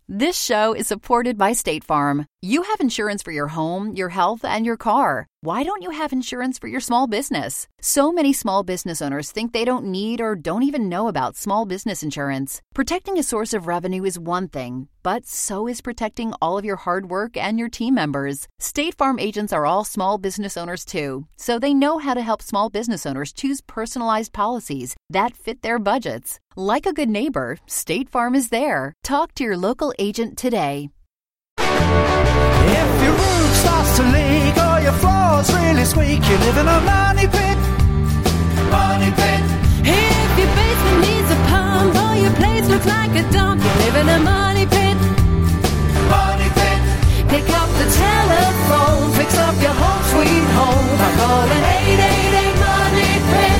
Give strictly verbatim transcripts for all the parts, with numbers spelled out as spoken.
This show is supported by State Farm. You have insurance for your home, your health, and your car. Why don't you have insurance for your small business? So many small business owners think they don't need or don't even know about small business insurance. Protecting a source of revenue is one thing, but so is protecting all of your hard work and your team members. State Farm agents are all small business owners too, so they know how to help small business owners choose personalized policies that fit their budgets. Like a good neighbor, State Farm is there. Talk to your local agent today. If your roof starts to leak or your floor's really squeak, you live in a money pit. Money pit. If your basement needs a pump or your place looks like a dump, you live in a money pit. Money pit. Pick up the telephone, fix up your home sweet home by calling eight eight eight money pit.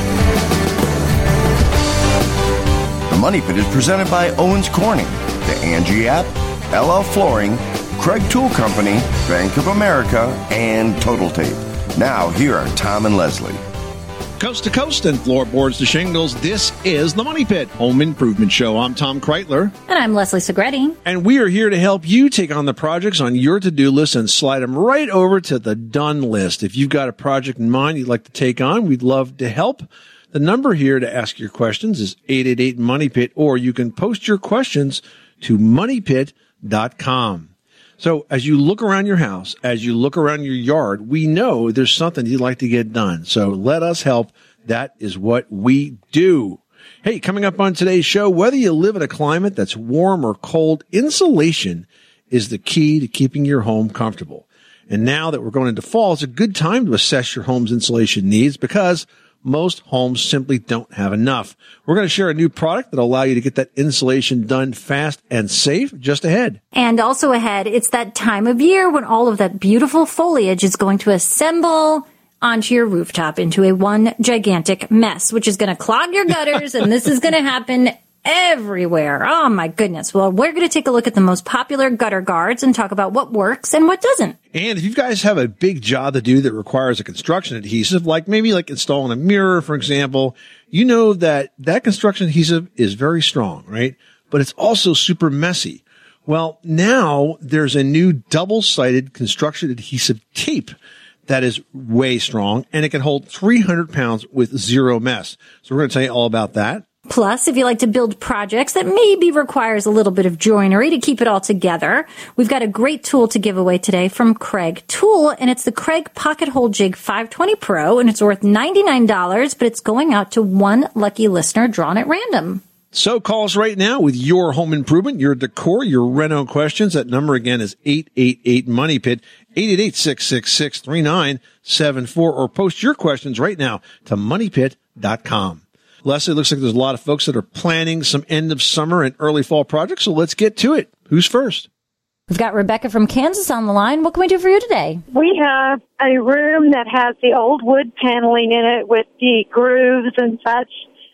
The Money Pit is presented by Owens Corning, the Angie app, L L Flooring, Craig Tool Company, Bank of America, and Total Tape. Now, here are Tom and Leslie. Coast to coast and floorboards to shingles, this is the Money Pit Home Improvement Show. I'm Tom Kreitler. And I'm Leslie Segretti. And we are here to help you take on the projects on your to-do list and slide them right over to the done list. If you've got a project in mind you'd like to take on, we'd love to help. The number here to ask your questions is eight eight eight money pit, or you can post your questions to money pit dot com. So as you look around your house, as you look around your yard, we know there's something you'd like to get done. So let us help. That is what we do. Hey, coming up on today's show, whether you live in a climate that's warm or cold, insulation is the key to keeping your home comfortable. And now that we're going into fall, it's a good time to assess your home's insulation needs because most homes simply don't have enough. We're going to share a new product that'll allow you to get that insulation done fast and safe just ahead. And also ahead, it's that time of year when all of that beautiful foliage is going to assemble onto your rooftop into a one gigantic mess, which is going to clog your gutters, and this is going to happen everywhere. Oh, my goodness. Well, we're going to take a look at the most popular gutter guards and talk about what works and what doesn't. And if you guys have a big job to do that requires a construction adhesive, like maybe like installing a mirror, for example, you know that that construction adhesive is very strong, right? But it's also super messy. Well, now there's a new double-sided construction adhesive tape that is way strong, and it can hold three hundred pounds with zero mess. So we're going to tell you all about that. Plus, if you like to build projects that maybe requires a little bit of joinery to keep it all together, we've got a great tool to give away today from Craig Tool, and it's the Craig Pocket Hole Jig five twenty Pro, and it's worth ninety-nine dollars, but it's going out to one lucky listener drawn at random. So call us right now with your home improvement, your decor, your reno questions. That number again is eight eight eight money pit, eight eight eight, six six six, three nine seven four, or post your questions right now to money pit dot com. Leslie, it looks like there's a lot of folks that are planning some end of summer and early fall projects, so let's get to it. Who's first? We've got Rebecca from Kansas on the line. What can we do for you today? We have a room that has the old wood paneling in it with the grooves and such,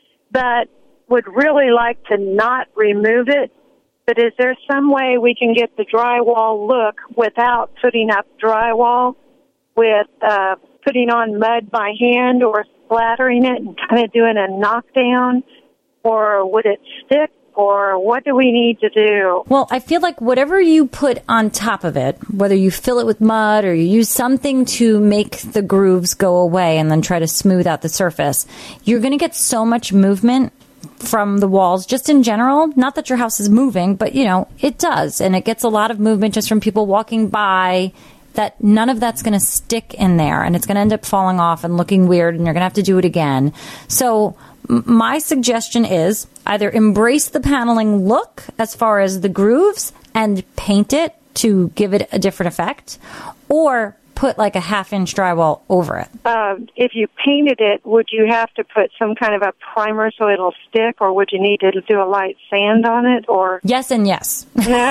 but would really like to not remove it. But is there some way we can get the drywall look without putting up drywall, with uh, putting on mud by hand or splattering it and kind of doing a knockdown? Or would it stick? Or what do we need to do? Well, I feel like whatever you put on top of it, whether you fill it with mud or you use something to make the grooves go away and then try to smooth out the surface, you're going to get so much movement from the walls just in general. Not that your house is moving, but, you know, it does. And it gets a lot of movement just from people walking by, that none of that's going to stick in there. And it's going to end up falling off and looking weird, and you're going to have to do it again. So my suggestion is either embrace the paneling look as far as the grooves and paint it to give it a different effect, or put like a half-inch drywall over it. Uh, if you painted it, would you have to put some kind of a primer so it'll stick, or would you need to do a light sand on it? Or yes and yes.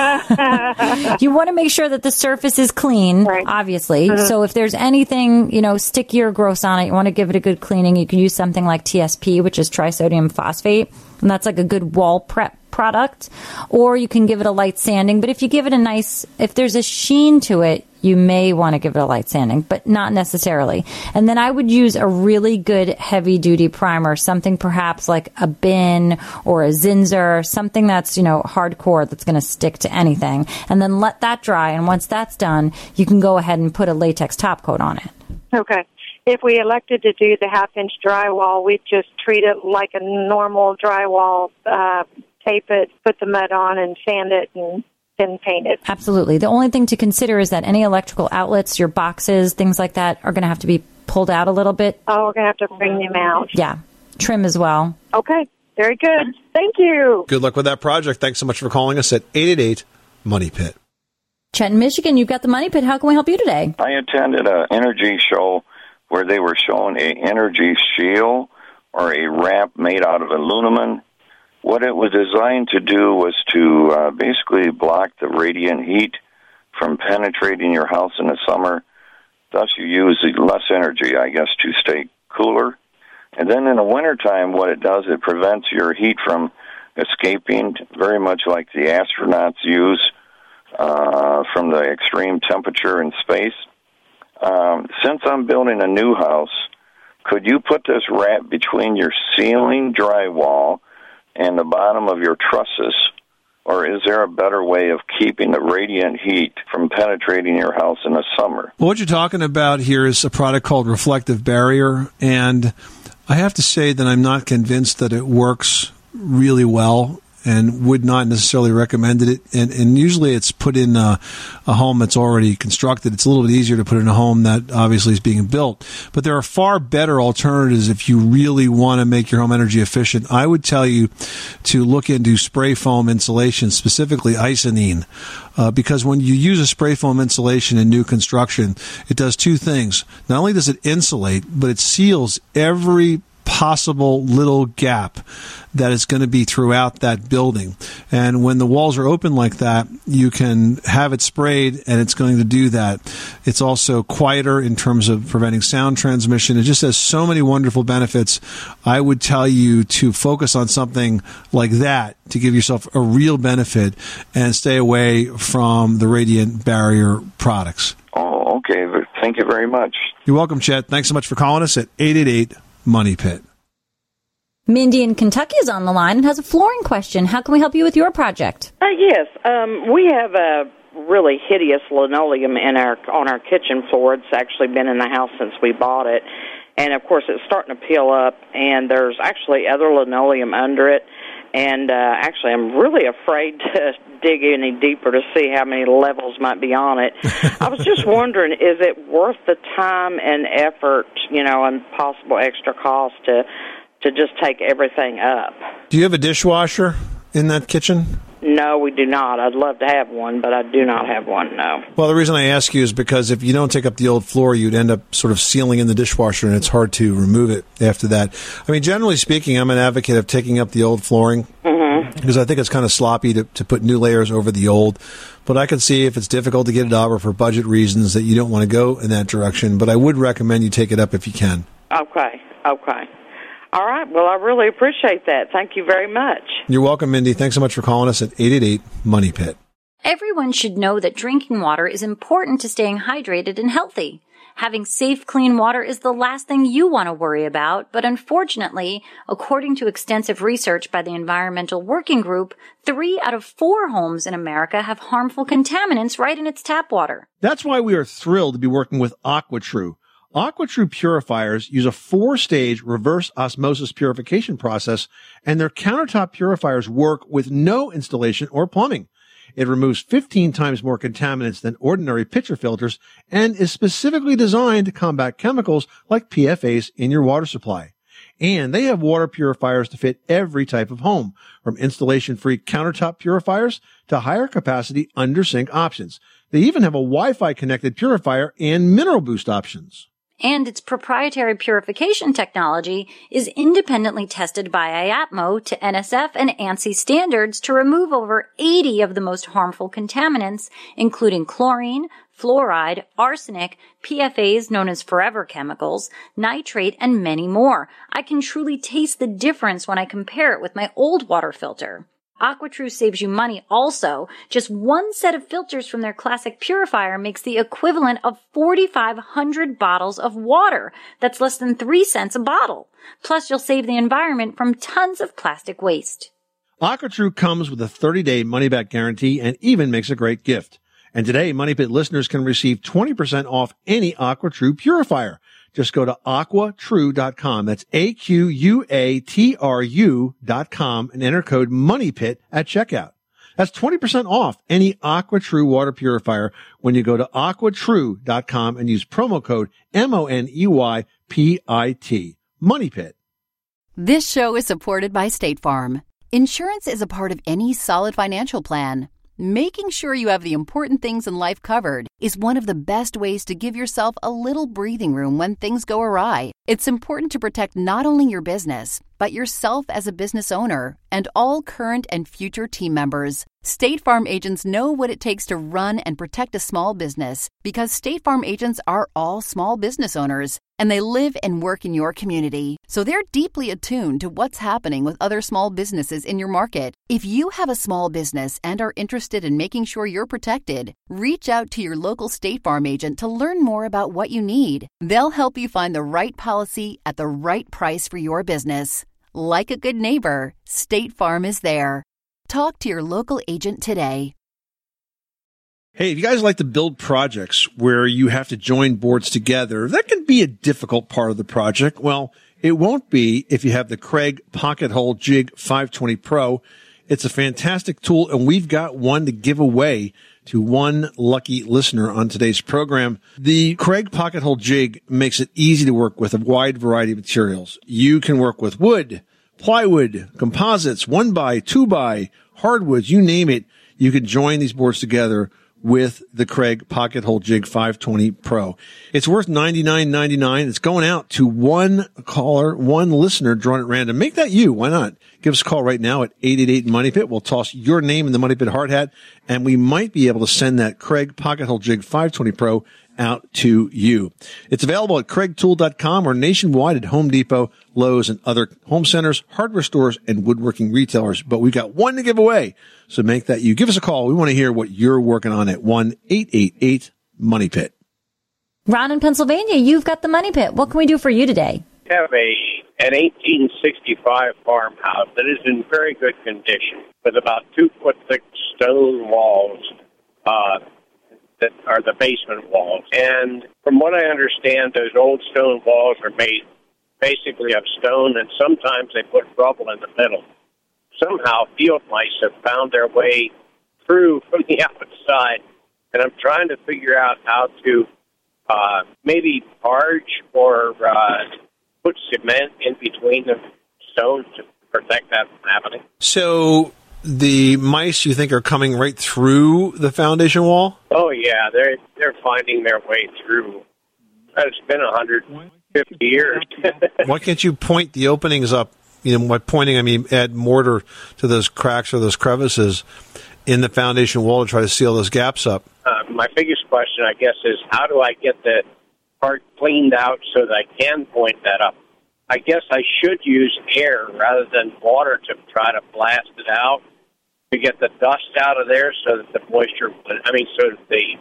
You want to make sure that the surface is clean, right, obviously. Mm-hmm. So if there's anything, you know, sticky or gross on it, you want to give it a good cleaning. You can use something like T S P, which is trisodium phosphate, and that's like a good wall prep product. Or you can give it a light sanding. But if you give it a nice, if there's a sheen to it, you may want to give it a light sanding, but not necessarily. And then I would use a really good heavy-duty primer, something perhaps like a Bin or a Zinsser, something that's, you know, hardcore that's going to stick to anything. And then let that dry, and once that's done, you can go ahead and put a latex top coat on it. Okay. If we elected to do the half-inch drywall, we'd just treat it like a normal drywall, uh, tape it, put the mud on, and sand it, and then paint it. Absolutely. The only thing to consider is that any electrical outlets, your boxes, things like that, are going to have to be pulled out a little bit. Oh, we're going to have to bring them out. Yeah. Trim as well. Okay. Very good. Thank you. Good luck with that project. Thanks so much for calling us at eight eight eight, MONEY PIT. Chet in Michigan, you've got the Money Pit. How can we help you today? I attended an energy show where they were showing a energy shield or a wrap made out of aluminum. What it was designed to do was to uh, basically block the radiant heat from penetrating your house in the summer. Thus, you use less energy, I guess, to stay cooler. And then in the wintertime, what it does, it prevents your heat from escaping, very much like the astronauts use uh, from the extreme temperature in space. Um, since I'm building a new house, could you put this wrap between your ceiling drywall and the bottom of your trusses, or is there a better way of keeping the radiant heat from penetrating your house in the summer? Well, what you're talking about here is a product called Reflective Barrier, and I have to say that I'm not convinced that it works really well and would not necessarily recommend it. And, and usually it's put in a, a home that's already constructed. It's a little bit easier to put in a home that obviously is being built. But there are far better alternatives if you really want to make your home energy efficient. I would tell you to look into spray foam insulation, specifically Icynene. Uh, because when you use a spray foam insulation in new construction, it does two things. Not only does it insulate, but it seals every possible little gap that is going to be throughout that building. And when the walls are open like that, you can have it sprayed and it's going to do that. It's also quieter in terms of preventing sound transmission. It just has so many wonderful benefits. I would tell you to focus on something like that to give yourself a real benefit and stay away from the Radiant Barrier products. Oh, okay. Thank you very much. You're welcome, Chet. Thanks so much for calling us at eight eight eight, MONEY PIT. Mindy in Kentucky is on the line and has a flooring question. How can we help you with your project? Uh, yes, um, we have a really hideous linoleum in our on our kitchen floor. It's actually been in the house since we bought it, and of course it's starting to peel up. And there's actually other linoleum under it. And uh, actually, I'm really afraid to dig any deeper to see how many levels might be on it. I was just wondering, is it worth the time and effort, you know, and possible extra cost to to just take everything up? Do you have a dishwasher in that kitchen? No, we do not. I'd love to have one, but I do not have one, no. Well, the reason I ask you is because if you don't take up the old floor, you'd end up sort of sealing in the dishwasher, and it's hard to remove it after that. I mean, generally speaking, I'm an advocate of taking up the old flooring mm-hmm. because I think it's kind of sloppy to, to put new layers over the old. But I can see if it's difficult to get it up or for budget reasons that you don't want to go in that direction. But I would recommend you take it up if you can. Okay, okay. All right. Well, I really appreciate that. Thank you very much. You're welcome, Mindy. Thanks so much for calling us at eight eight eight, MONEY PIT. Everyone should know that drinking water is important to staying hydrated and healthy. Having safe, clean water is the last thing you want to worry about, but unfortunately, according to extensive research by the Environmental Working Group, three out of four homes in America have harmful contaminants right in its tap water. That's why we are thrilled to be working with AquaTrue. AquaTrue purifiers use a four-stage reverse osmosis purification process, and their countertop purifiers work with no installation or plumbing. It removes fifteen times more contaminants than ordinary pitcher filters and is specifically designed to combat chemicals like P F As in your water supply. And they have water purifiers to fit every type of home, from installation-free countertop purifiers to higher capacity under-sink options. They even have a Wi-Fi connected purifier and mineral boost options. And its proprietary purification technology is independently tested by I A P M O to N S F and ANSI standards to remove over eighty of the most harmful contaminants, including chlorine, fluoride, arsenic, P F As known as forever chemicals, nitrate, and many more. I can truly taste the difference when I compare it with my old water filter. AquaTrue saves you money also. Just one set of filters from their classic purifier makes the equivalent of forty-five hundred bottles of water. That's less than three cents a bottle. Plus, you'll save the environment from tons of plastic waste. AquaTrue comes with a thirty-day money-back guarantee and even makes a great gift. And today, Money Pit listeners can receive twenty percent off any AquaTrue purifier. Just go to aqua true dot com. That's A Q U A T R U dot com and enter code MONEYPIT at checkout. That's twenty percent off any AquaTrue water purifier when you go to aqua true dot com and use promo code M O N E Y P I T. MONEYPIT. This show is supported by State Farm. Insurance is a part of any solid financial plan. Making sure you have the important things in life covered is one of the best ways to give yourself a little breathing room when things go awry. It's important to protect not only your business, but yourself as a business owner and all current and future team members. State Farm agents know what it takes to run and protect a small business because State Farm agents are all small business owners and they live and work in your community. So they're deeply attuned to what's happening with other small businesses in your market. If you have a small business and are interested in making sure you're protected, reach out to your local State Farm agent to learn more about what you need. They'll help you find the right policy at the right price for your business. Like a good neighbor, State Farm is there. Talk to your local agent today. Hey, if you guys like to build projects where you have to join boards together, that can be a difficult part of the project. Well, it won't be if you have the Craig Pocket Hole Jig five twenty Pro. It's a fantastic tool, and we've got one to give away to one lucky listener on today's program. The Craig Pocket Hole Jig makes it easy to work with a wide variety of materials. You can work with wood, plywood, composites, one by, two by, hardwoods, you name it. You can join these boards together with the Craig Pocket Hole Jig five twenty Pro. It's worth ninety-nine ninety-nine. It's going out to one caller, one listener drawn at random. Make that you. Why not? Give us a call right now at eight eight eight Money Pit. We'll toss your name in the Money Pit hard hat, and we might be able to send that Craig Pocket Hole Jig five twenty Pro out to you. It's available at craig tool dot com or nationwide at Home Depot, Lowe's, and other home centers, hardware stores, and woodworking retailers. But we've got one to give away, so make that you. Give us a call. We want to hear what you're working on at one eight eight eight Money Pit. Ron in Pennsylvania, you've got the Money Pit. What can we do for you today? I have a an eighteen sixty-five farmhouse that is in very good condition with about two foot thick stone walls uh, that are the basement walls. And from what I understand, those old stone walls are made basically of stone, and sometimes they put rubble in the middle. Somehow field mice have found their way through from the outside, and I'm trying to figure out how to uh, maybe arch or uh, put cement in between the stones to protect that from happening. So the mice, you think, are coming right through the foundation wall? Oh, yeah. They're, they're finding their way through. It's been one hundred fifty years. Why can't you point the openings up? You know, by pointing, I mean add mortar to those cracks or those crevices in the foundation wall to try to seal those gaps up. Uh, my biggest question, I guess, is how do I get the part cleaned out so that I can point that up? I guess I should use air rather than water to try to blast it out to get the dust out of there so that the moisture, I mean, so that the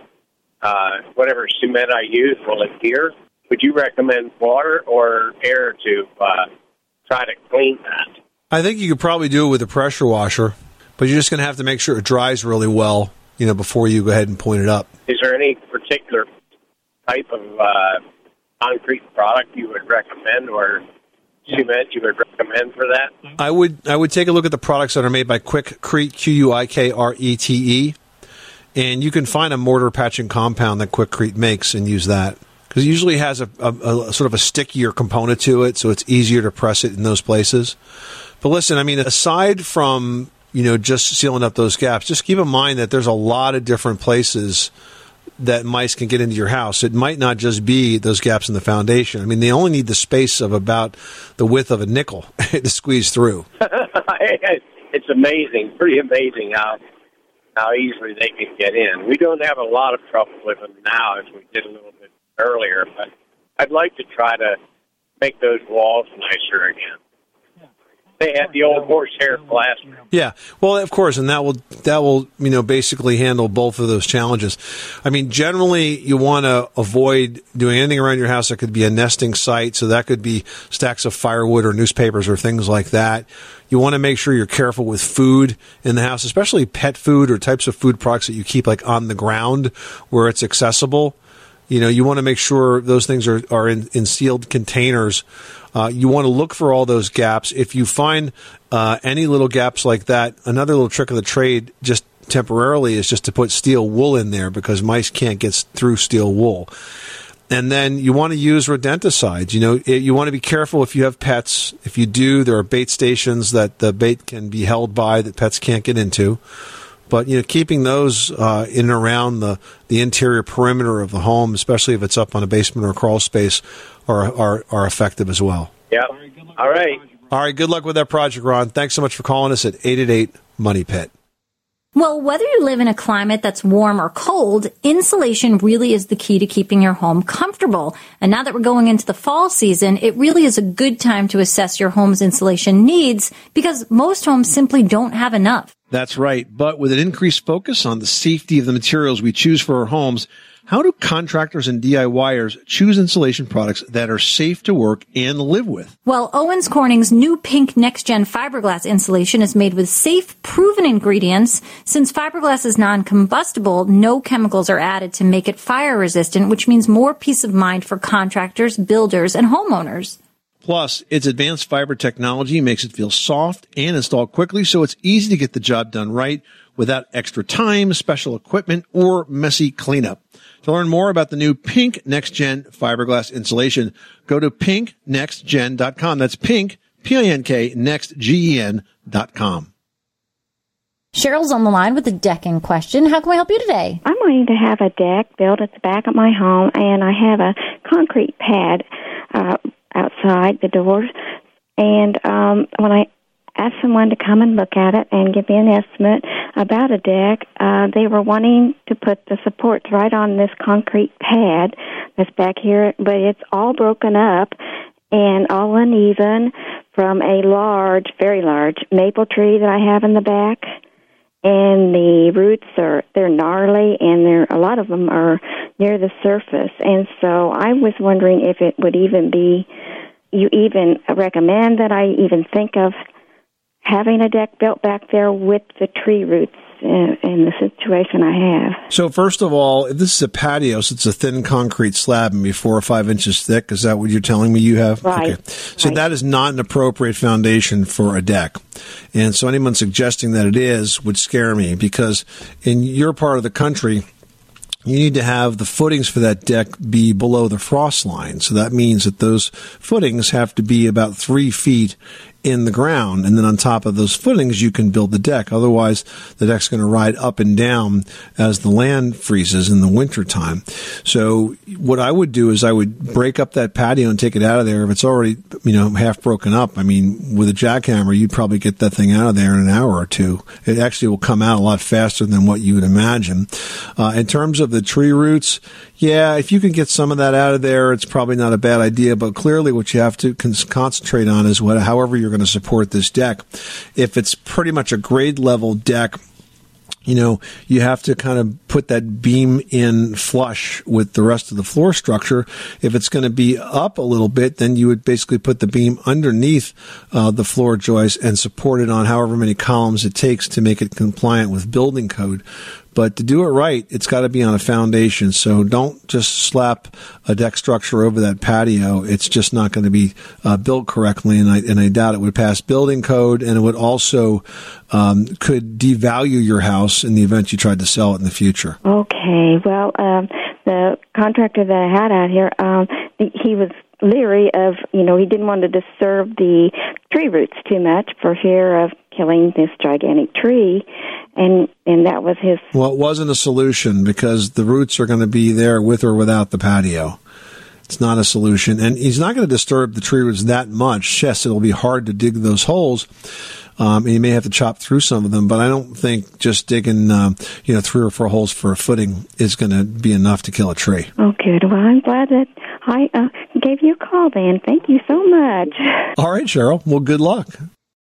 uh, whatever cement I use will adhere. Would you recommend water or air to uh, try to clean that? I think you could probably do it with a pressure washer, but you're just going to have to make sure it dries really well, you know, before you go ahead and point it up. Is there any particular type of uh, concrete product you would recommend or cement you would recommend for that? I would I would take a look at the products that are made by Quikrete, Q U I K R E T E, and you can find a mortar patching compound that Quikrete makes and use that. Because it usually has a, a, a sort of a stickier component to it, so it's easier to press it in those places. But listen, I mean, aside from, you know, just sealing up those gaps, just keep in mind that there's a lot of different places that mice can get into your house. It might not just be those gaps in the foundation. I mean, they only need the space of about the width of a nickel to squeeze through. It's amazing, pretty amazing how how easily they can get in. We don't have a lot of trouble with them now as we did a little bit earlier, but I'd like to try to make those walls nicer again. they had the old horsehair plaster. Yeah, well, of course, and that will that will you know basically handle both of those challenges. I mean, generally, you want to avoid doing anything around your house that could be a nesting site. So that could be stacks of firewood or newspapers or things like that. You want to make sure you're careful with food in the house, especially pet food or types of food products that you keep like on the ground where it's accessible. You know, you want to make sure those things are, are in, in sealed containers. Uh, you want to look for all those gaps. If you find uh, any little gaps like that, another little trick of the trade just temporarily is just to put steel wool in there because mice can't get through steel wool. And then you want to use rodenticides. You know, it, you want to be careful if you have pets. If you do, there are bait stations that the bait can be held by that pets can't get into. But, you know, keeping those uh, in and around the, the interior perimeter of the home, especially if it's up on a basement or a crawl space, are, are, are effective as well. Yeah. All right. All right. Good luck with that project, Ron. Thanks so much for calling us at eight eight eight, money pit. Well, whether you live in a climate that's warm or cold, insulation really is the key to keeping your home comfortable. And now that we're going into the fall season, it really is a good time to assess your home's insulation needs because most homes simply don't have enough. That's right. But with an increased focus on the safety of the materials we choose for our homes, how do contractors and DIYers choose insulation products that are safe to work and live with? Well, Owens Corning's new Pink Next Gen fiberglass insulation is made with safe, proven ingredients. Since fiberglass is non-combustible, no chemicals are added to make it fire resistant, which means more peace of mind for contractors, builders, and homeowners. Plus, its advanced fiber technology makes it feel soft and install quickly, so it's easy to get the job done right without extra time, special equipment, or messy cleanup. To learn more about the new Pink Next Gen fiberglass insulation, go to pink next gen dot com. That's pink, P I N K, next, G E N dot com. Cheryl's on the line with a decking question. How can we help you today? I'm wanting to have a deck built at the back of my home, and I have a concrete pad uh, outside the doors. And um, when I asked someone to come and look at it and give me an estimate about a deck, uh, they were wanting to put the supports right on this concrete pad that's back here, but it's all broken up and all uneven from a large, very large maple tree that I have in the back. And the roots are, they're gnarly, and they're, a lot of them are near the surface. And so I was wondering if it would even be, you even recommend that I even think of having a deck built back there with the tree roots in, in the situation I have. So first of all, if this is a patio, so it's a thin concrete slab, maybe four or five inches thick. Is that what you're telling me you have? Right. Okay. So right. that is not an appropriate foundation for a deck. And so anyone suggesting that it is would scare me, because in your part of the country, you need to have the footings for that deck be below the frost line. So that means that those footings have to be about three feet in the ground, and then on top of those footings you can build the deck. Otherwise the deck's going to ride up and down as the land freezes in the wintertime. So what I would do is I would break up that patio and take it out of there. If it's already, you know, half broken up, I mean, with a jackhammer you'd probably get that thing out of there in an hour or two. It actually will come out a lot faster than what you would imagine. Uh, in terms of the tree roots, yeah, if you can get some of that out of there, it's probably not a bad idea. But clearly what you have to con- concentrate on is what, however you're going to support this deck. If it's pretty much a grade level deck, you know, you have to kind of put that beam in flush with the rest of the floor structure. If it's going to be up a little bit, then you would basically put the beam underneath uh, the floor joist and support it on however many columns it takes to make it compliant with building code. But to do it right, it's got to be on a foundation. So don't just slap a deck structure over that patio. It's just not going to be uh, built correctly, and I and I doubt it would pass building code, and it would also um, could devalue your house in the event you tried to sell it in the future. Okay. Well, um, the contractor that I had out here, um, he was leery of, you know, he didn't want to disturb the tree roots too much for fear of killing this gigantic tree, and and that was his... Well, it wasn't a solution, because the roots are going to be there with or without the patio. It's not a solution, and he's not going to disturb the tree roots that much. Yes, it'll be hard to dig those holes, um, and you may have to chop through some of them, but I don't think just digging um, you know, three or four holes for a footing is going to be enough to kill a tree. Oh, good. Well, I'm glad that I uh, gave you a call then. Thank you so much. All right, Cheryl. Well, good luck.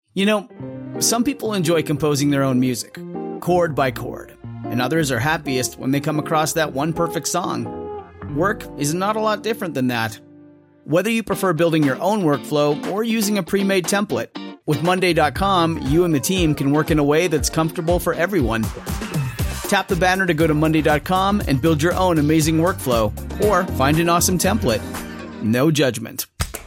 You know, some people enjoy composing their own music, chord by chord, and others are happiest when they come across that one perfect song. Work is not a lot different than that. Whether you prefer building your own workflow or using a pre-made template, with Monday dot com, you and the team can work in a way that's comfortable for everyone. Tap the banner to go to Monday dot com and build your own amazing workflow, or find an awesome template. No judgment.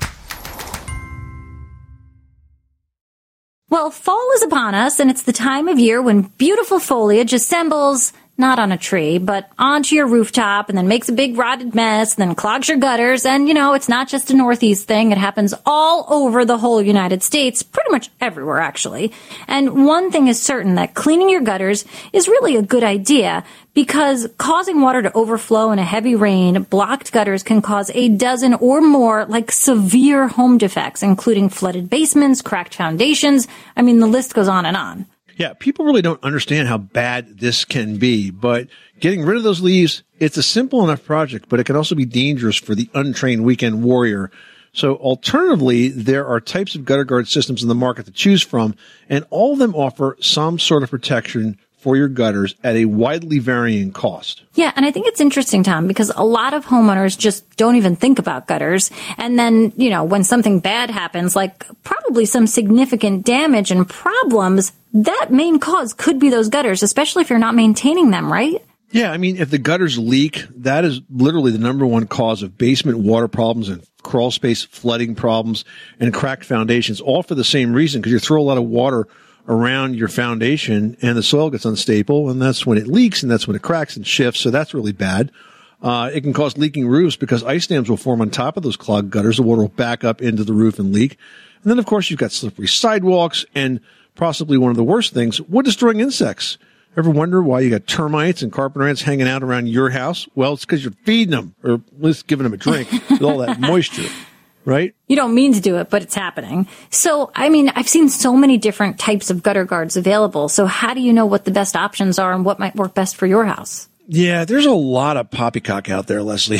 Well, fall is upon us, and it's the time of year when beautiful foliage assembles, not on a tree, but onto your rooftop, and then makes a big rotted mess, and then clogs your gutters. And, you know, it's not just a Northeast thing. It happens all over the whole United States, pretty much everywhere, actually. And one thing is certain, that cleaning your gutters is really a good idea, because causing water to overflow in a heavy rain, blocked gutters can cause a dozen or more, like, severe home defects, including flooded basements, cracked foundations. I mean, the list goes on and on. Yeah, people really don't understand how bad this can be, but getting rid of those leaves, it's a simple enough project, but it can also be dangerous for the untrained weekend warrior. So alternatively, there are types of gutter guard systems in the market to choose from, and all of them offer some sort of protection for your gutters at a widely varying cost. Yeah, and I think it's interesting, Tom, because a lot of homeowners just don't even think about gutters. And then, you know, when something bad happens, like probably some significant damage and problems, that main cause could be those gutters, especially if you're not maintaining them, right? Yeah, I mean, if the gutters leak, that is literally the number one cause of basement water problems and crawl space flooding problems and cracked foundations, all for the same reason, because you throw a lot of water around your foundation and the soil gets unstable, and that's when it leaks, and that's when it cracks and shifts. So that's really bad. Uh, it can cause leaking roofs because ice dams will form on top of those clogged gutters. The water will back up into the roof and leak. And then, of course, you've got slippery sidewalks and possibly one of the worst things, wood-destroying insects. Ever wonder why you got termites and carpenter ants hanging out around your house? Well, it's because you're feeding them, or at least giving them a drink with all that moisture. Right? You don't mean to do it, but it's happening. So, I mean, I've seen so many different types of gutter guards available. So how do you know what the best options are and what might work best for your house? Yeah, there's a lot of poppycock out there, Leslie.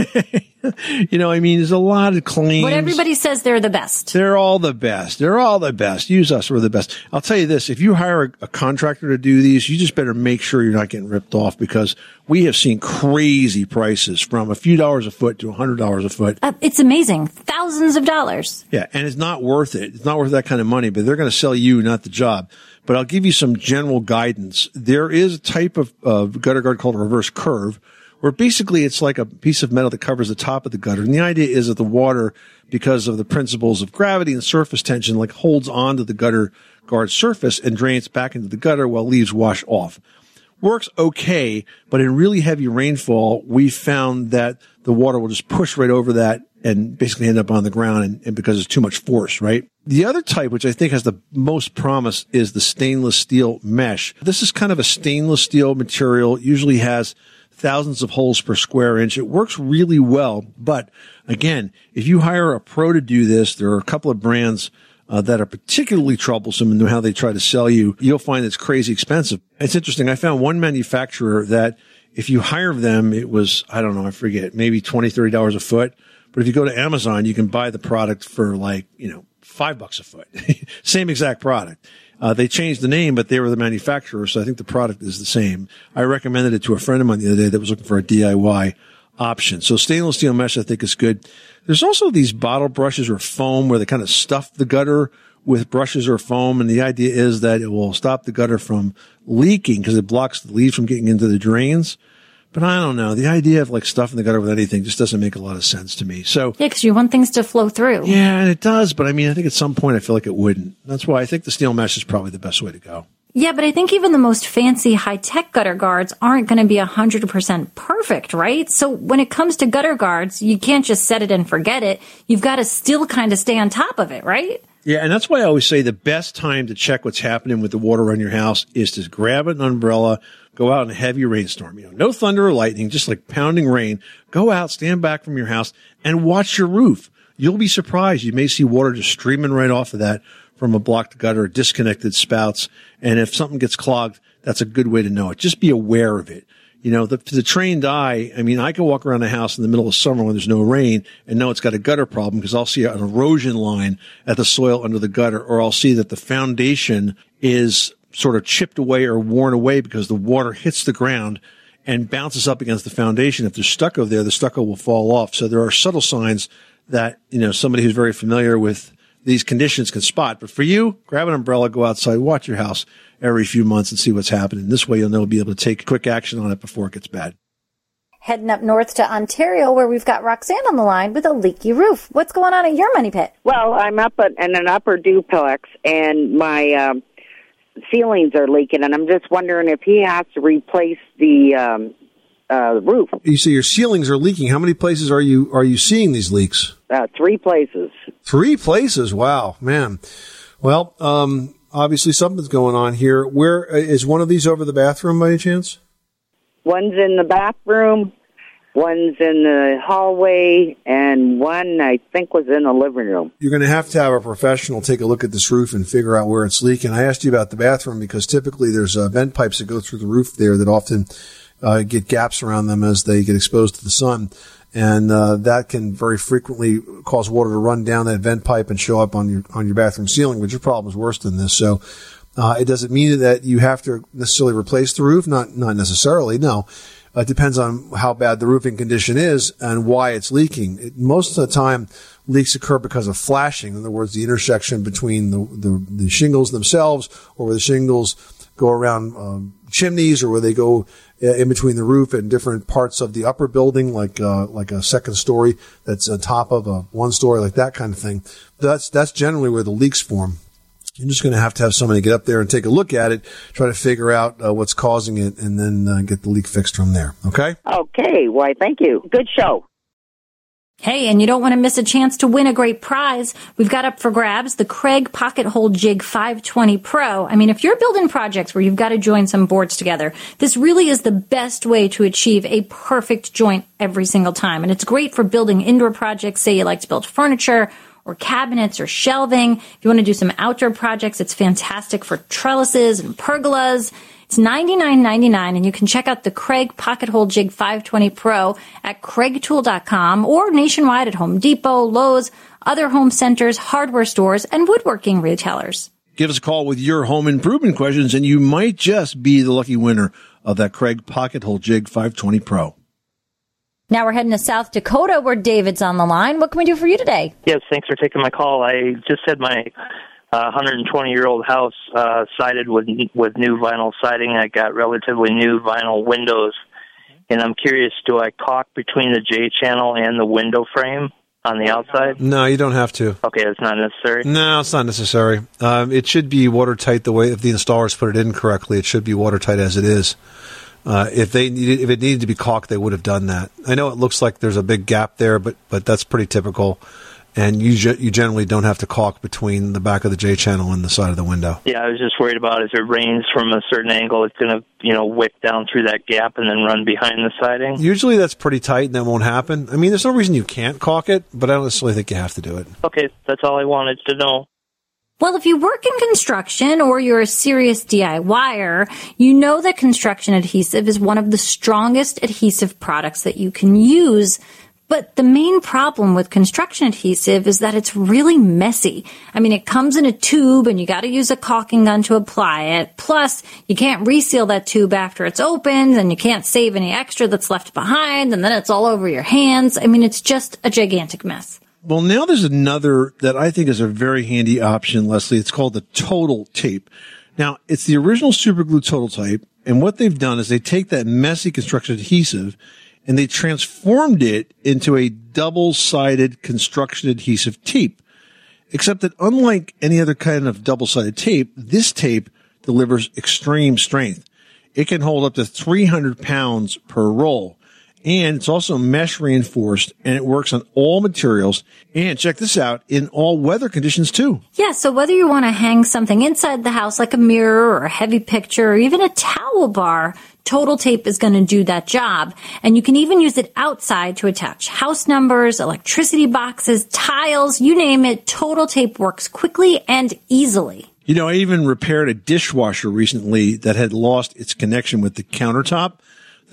You know, I mean, there's a lot of claims. But everybody says they're the best. They're all the best. They're all the best. Use us. We're the best. I'll tell you this. If you hire a, a contractor to do these, you just better make sure you're not getting ripped off, because we have seen crazy prices from a few dollars a foot to a hundred dollars a foot. Uh, it's amazing. Thousands of dollars. Yeah. And it's not worth it. It's not worth that kind of money, but they're going to sell you, not the job. But I'll give you some general guidance. There is a type of, of gutter guard called a reverse curve, where basically it's like a piece of metal that covers the top of the gutter. And the idea is that the water, because of the principles of gravity and surface tension, like holds onto the gutter guard surface and drains back into the gutter while leaves wash off. Works okay, but in really heavy rainfall, we found that the water will just push right over that and basically end up on the ground, and, and because it's too much force, right? The other type, which I think has the most promise, is the stainless steel mesh. This is kind of a stainless steel material. It usually has thousands of holes per square inch. It works really well. But again, if you hire a pro to do this, there are a couple of brands uh, that are particularly troublesome in how they try to sell you. You'll find it's crazy expensive. It's interesting. I found one manufacturer that if you hire them, it was, I don't know, I forget, maybe twenty dollars, thirty dollars a foot. But if you go to Amazon, you can buy the product for like, you know, five bucks a foot. Same exact product. Uh, they changed the name, but they were the manufacturer, so I think the product is the same. I recommended it to a friend of mine the other day that was looking for a D I Y option. So stainless steel mesh, I think, is good. There's also these bottle brushes or foam where they kind of stuff the gutter with brushes or foam, and the idea is that it will stop the gutter from leaking because it blocks the leaves from getting into the drains. But I don't know. The idea of like stuffing the gutter with anything just doesn't make a lot of sense to me. So yeah, because you want things to flow through. Yeah, and it does. But I mean, I think at some point I feel like it wouldn't. That's why I think the steel mesh is probably the best way to go. Yeah, but I think even the most fancy high-tech gutter guards aren't going to be one hundred percent perfect, right? So when it comes to gutter guards, you can't just set it and forget it. You've got to still kind of stay on top of it, right? Yeah, and that's why I always say the best time to check what's happening with the water around your house is to grab an umbrella, go out in a heavy rainstorm. You know, no thunder or lightning, just like pounding rain. Go out, stand back from your house, and watch your roof. You'll be surprised. You may see water just streaming right off of that from a blocked gutter, disconnected spouts. And if something gets clogged, that's a good way to know it. Just be aware of it. You know, the, the trained eye, I mean, I can walk around the house in the middle of summer when there's no rain and know it's got a gutter problem because I'll see an erosion line at the soil under the gutter, or I'll see that the foundation is sort of chipped away or worn away because the water hits the ground and bounces up against the foundation. If there's stucco there, the stucco will fall off. So there are subtle signs that, you know, somebody who's very familiar with these conditions can spot. But for you, grab an umbrella, go outside, watch your house every few months and see what's happening. This way you'll know, be able to take quick action on it before it gets bad. Heading up north to Ontario, where we've got Roxanne on the line with a leaky roof. What's going on at your money pit? Well, I'm up at, in an upper duplex, and my um, ceilings are leaking, and I'm just wondering if he has to replace the um, uh, roof. You say your ceilings are leaking. How many places are you are you seeing these leaks? Uh, three places. Three places? Wow, man. Well, um, obviously something's going on here. Where is one of these over the bathroom by any chance? One's in the bathroom, one's in the hallway, and one, I think, was in the living room. You're going to have to have a professional take a look at this roof and figure out where it's leaking. I asked you about the bathroom because typically there's uh, vent pipes that go through the roof there that often uh, get gaps around them as they get exposed to the sun. And uh, that can very frequently cause water to run down that vent pipe and show up on your on your bathroom ceiling, but your problem is worse than this. So uh, it doesn't mean that you have to necessarily replace the roof. Not not necessarily, no. Uh, it depends on how bad the roofing condition is and why it's leaking. It, most of the time, leaks occur because of flashing. In other words, the intersection between the, the, the shingles themselves, or where the shingles go around um, chimneys, or where they go in between the roof and different parts of the upper building, like uh, like a second story that's on top of a one story, like that kind of thing. That's that's generally where the leaks form. You're just going to have to have somebody get up there and take a look at it, try to figure out uh, what's causing it, and then uh, get the leak fixed from there. Okay? Okay. Why, thank you. Good show. Hey, and you don't want to miss a chance to win a great prize. We've got up for grabs the Craig Pocket Hole Jig five twenty Pro. I mean, if you're building projects where you've got to join some boards together, this really is the best way to achieve a perfect joint every single time. And it's great for building indoor projects. Say you like to build furniture or cabinets or shelving. If you want to do some outdoor projects, it's fantastic for trellises and pergolas. It's ninety-nine ninety-nine, and you can check out the Craig Pocket Hole Jig five twenty Pro at craig tool dot com or nationwide at Home Depot, Lowe's, other home centers, hardware stores, and woodworking retailers. Give us a call with your home improvement questions, and you might just be the lucky winner of that Craig Pocket Hole Jig five twenty Pro. Now we're heading to South Dakota, where David's on the line. What can we do for you today? Yes, thanks for taking my call. I just had my uh, one hundred twenty-year-old house uh, sided with with new vinyl siding. I got relatively new vinyl windows, and I'm curious, do I caulk between the J-channel and the window frame on the outside? No, you don't have to. Okay, it's not necessary? No, it's not necessary. Um, it should be watertight the way, if the installers put it in correctly, it should be watertight as it is. Uh, if they needed, if it needed to be caulked, they would have done that. I know it looks like there's a big gap there, but, but that's pretty typical. And you ge- you generally don't have to caulk between the back of the J-channel and the side of the window. Yeah, I was just worried about if it rains from a certain angle, it's going to, you know, wick down through that gap and then run behind the siding. Usually that's pretty tight and that won't happen. I mean, there's no reason you can't caulk it, but I don't necessarily think you have to do it. Okay, that's all I wanted to know. Well, if you work in construction or you're a serious DIYer, you know that construction adhesive is one of the strongest adhesive products that you can use. But the main problem with construction adhesive is that it's really messy. I mean, it comes in a tube and you got to use a caulking gun to apply it. Plus, you can't reseal that tube after it's opened, and you can't save any extra that's left behind, and then it's all over your hands. I mean, it's just a gigantic mess. Well, now there's another that I think is a very handy option, Leslie. It's called the Total Tape. Now, it's the original Superglue Total Tape, and what they've done is they take that messy construction adhesive and they transformed it into a double-sided construction adhesive tape. Except that unlike any other kind of double-sided tape, this tape delivers extreme strength. It can hold up to three hundred pounds per roll. And it's also mesh reinforced, and it works on all materials. And check this out, in all weather conditions too. Yeah, so whether you want to hang something inside the house like a mirror or a heavy picture or even a towel bar, Total Tape is going to do that job. And you can even use it outside to attach house numbers, electricity boxes, tiles, you name it. Total Tape works quickly and easily. You know, I even repaired a dishwasher recently that had lost its connection with the countertop.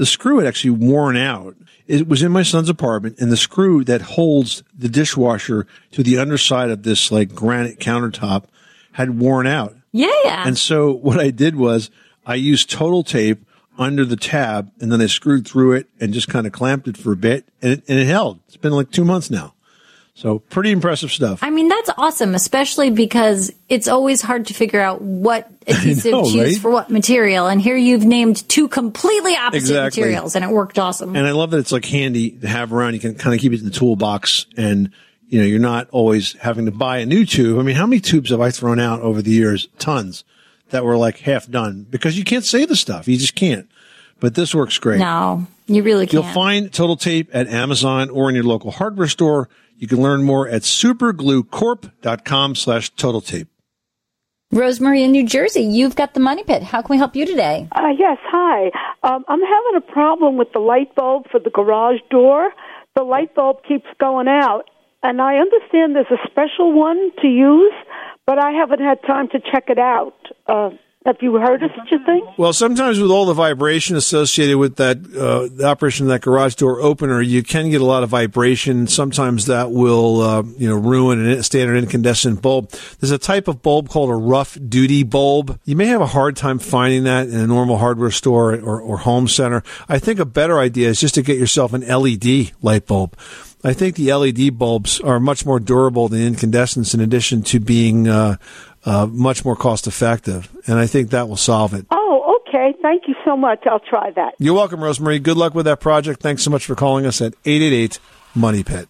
the screw had actually worn out. It was in my son's apartment, and the screw that holds the dishwasher to the underside of this like granite countertop had worn out. Yeah. And so what I did was I used Total Tape under the tab, and then I screwed through it and just kind of clamped it for a bit, and it, and it held. It's been like two months now. So pretty impressive stuff. I mean, that's awesome, especially because it's always hard to figure out what adhesive know, to use right? for what material. And here you've named two completely opposite Exactly. materials, and it worked awesome. And I love that it's like handy to have around. You can kind of keep it in the toolbox, and you know, you're not always having to buy a new tube. I mean, how many tubes have I thrown out over the years? Tons that were like half done because you can't save the stuff. You just can't. But this works great. No, you really can't. You'll find Total Tape at Amazon or in your local hardware store. You can learn more at supergluecorp.com slash total tape. Rosemary in New Jersey, you've got the Money Pit. How can we help you today? Uh, yes, hi. Um, I'm having a problem with the light bulb for the garage door. The light bulb keeps going out, and I understand there's a special one to use, but I haven't had time to check it out. Uh, have you heard of such a thing? Well, sometimes with all the vibration associated with that, uh, the operation of that garage door opener, you can get a lot of vibration. Sometimes that will, uh, you know, ruin a standard incandescent bulb. There's a type of bulb called a rough duty bulb. You may have a hard time finding that in a normal hardware store or, or home center. I think a better idea is just to get yourself an L E D light bulb. I think the L E D bulbs are much more durable than incandescents in addition to being, uh, Uh, much more cost effective, and I think that will solve it. Oh, okay. Thank you so much. I'll try that. You're welcome, Rosemary. Good luck with that project. Thanks so much for calling us at eight eight eight, MONEY PIT.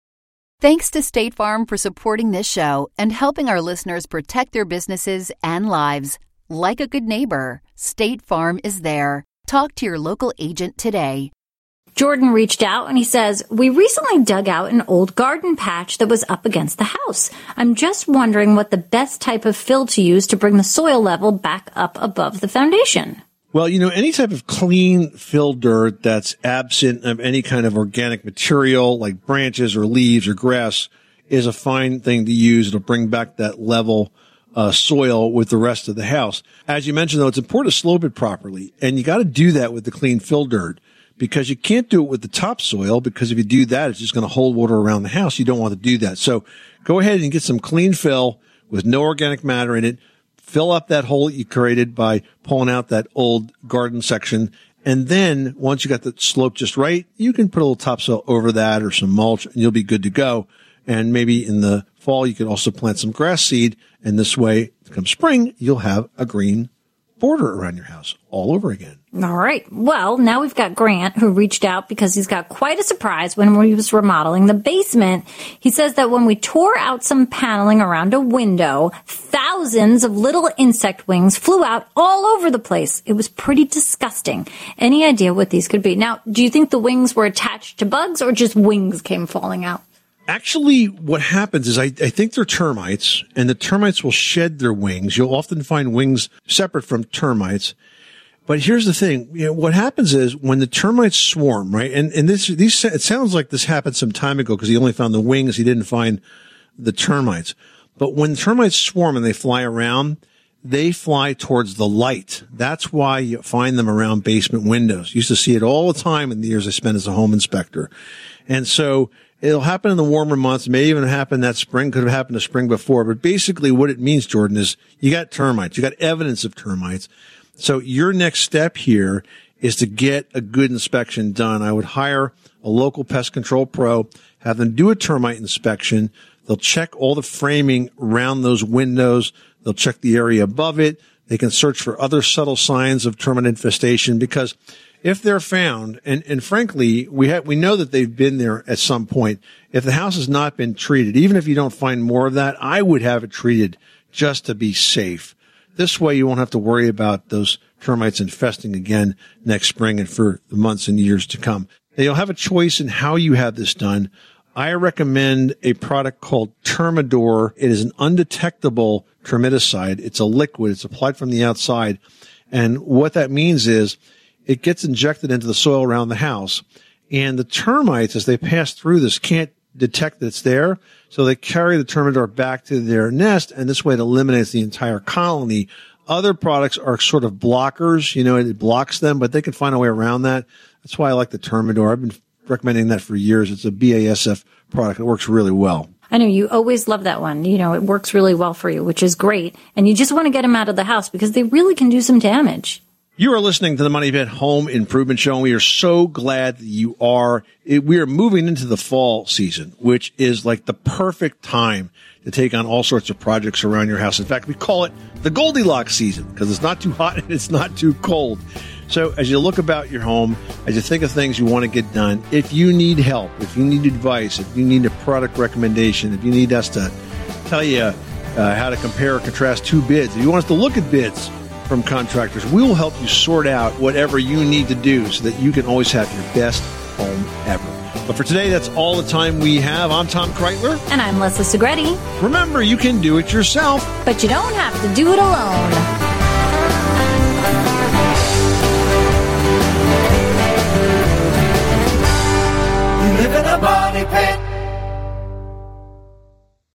Thanks to State Farm for supporting this show and helping our listeners protect their businesses and lives. Like a good neighbor, State Farm is there. Talk to your local agent today. Jordan reached out and he says, we recently dug out an old garden patch that was up against the house. I'm just wondering what the best type of fill to use to bring the soil level back up above the foundation. Well, you know, any type of clean fill dirt that's absent of any kind of organic material like branches or leaves or grass is a fine thing to use. It'll bring back that level uh, soil with the rest of the house. As you mentioned, though, it's important to slope it properly, and you got to do that with the clean fill dirt. Because you can't do it with the topsoil, because if you do that, it's just going to hold water around the house. You don't want to do that. So go ahead and get some clean fill with no organic matter in it. Fill up that hole that you created by pulling out that old garden section. And then once you got the slope just right, you can put a little topsoil over that or some mulch, and you'll be good to go. And maybe in the fall, you could also plant some grass seed. And this way, come spring, you'll have a green border around your house all over again. All right. Well, now we've got Grant, who reached out because he's got quite a surprise when he was remodeling the basement. He says that when we tore out some paneling around a window, thousands of little insect wings flew out all over the place. It was pretty disgusting. Any idea what these could be? Now, do you think the wings were attached to bugs or just wings came falling out? Actually, what happens is I, I think they're termites, and the termites will shed their wings. You'll often find wings separate from termites. But here's the thing. You know, what happens is when the termites swarm, right? And, and this, these, it sounds like this happened some time ago because he only found the wings. He didn't find the termites. But when termites swarm and they fly around, they fly towards the light. That's why you find them around basement windows. Used to see it all the time in the years I spent as a home inspector. And so it'll happen in the warmer months. It may even happen that spring. Could have happened the spring before. But basically what it means, Jordan, is you got termites. You got evidence of termites. So your next step here is to get a good inspection done. I would hire a local pest control pro, have them do a termite inspection. They'll check all the framing around those windows. They'll check the area above it. They can search for other subtle signs of termite infestation, because if they're found, and, and frankly, we have, we know that they've been there at some point. If the house has not been treated, even if you don't find more of that, I would have it treated just to be safe. This way you won't have to worry about those termites infesting again next spring and for the months and years to come. Now, you'll have a choice in how you have this done. I recommend a product called Termidor. It is an undetectable termiticide. It's a liquid. It's applied from the outside. And what that means is it gets injected into the soil around the house. And the termites, as they pass through this, can't detect that it's there. So they carry the Termidor back to their nest, and this way it eliminates the entire colony other products are sort of blockers. You know, it blocks them, but they can find a way around that. That's why I like the Termidor. I've been recommending that for years. It's a B A S F product. It works really well. I know you always love that one. You know, it works really well for you, which is great. And you just want to get them out of the house because they really can do some damage. You are listening to the Money Pit Home Improvement Show, and we are so glad that you are. It, we are moving into the fall season, which is like the perfect time to take on all sorts of projects around your house. In fact, we call it the Goldilocks season because it's not too hot and it's not too cold. So as you look about your home, as you think of things you want to get done, if you need help, if you need advice, if you need a product recommendation, if you need us to tell you uh, how to compare or contrast two bids, if you want us to look at bids from contractors, we will help you sort out whatever you need to do so that you can always have your best home ever. But for today, that's all the time we have. I'm Tom Kreitler. And I'm Leslie Segretti. Remember, you can do it yourself, but you don't have to do it alone.